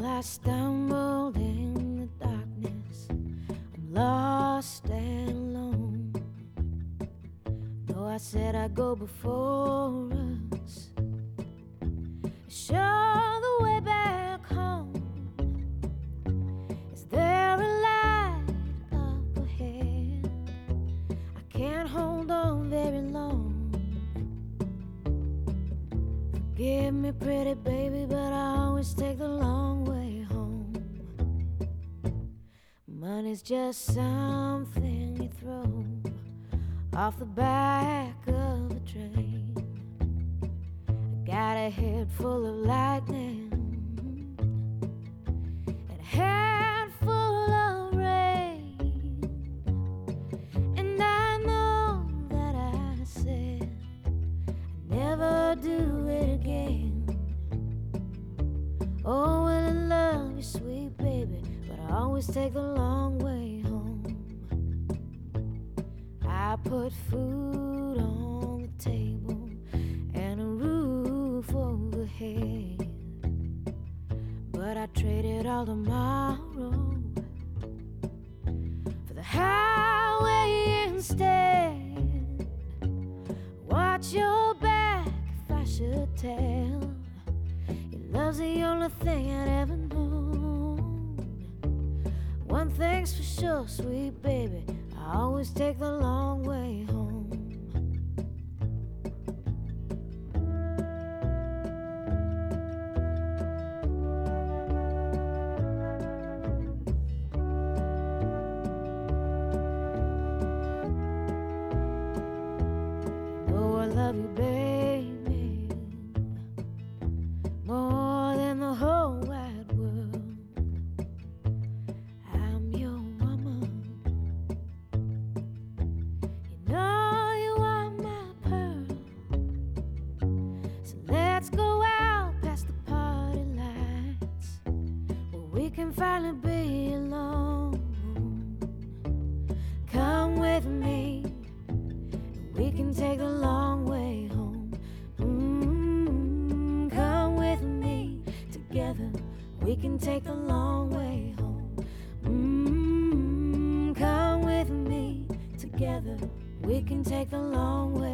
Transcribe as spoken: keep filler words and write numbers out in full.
I stumbled in the darkness. I'm lost and alone. Though I said I'd go before us, show the way back home. Is there a light up ahead? I can't hold on very long. Forgive me, pretty baby, but I always take the long way home. Money's just something you throw off the back of a train. I got a head full of lightning and a head full of rain. And I know that I said I'd never do it again. Oh, well, I love you, sweet baby, but I always take the long way home. I put food on the table and a roof overhead, but I traded all tomorrow for the highway instead. Watch your back if I should tell. Your love's the only thing I'd ever known. One thing's for sure, sweet baby, I always take the long way home. Oh, I love you, baby, more than the whole wide world. I'm your woman. You know you are my pearl. So let's go out past the party lights, where we can finally be alone. Come with me, and we can take the long way home. Mm-hmm. Come with me, together we can take the long way home. Mm-hmm. Come with me, together we can take the long way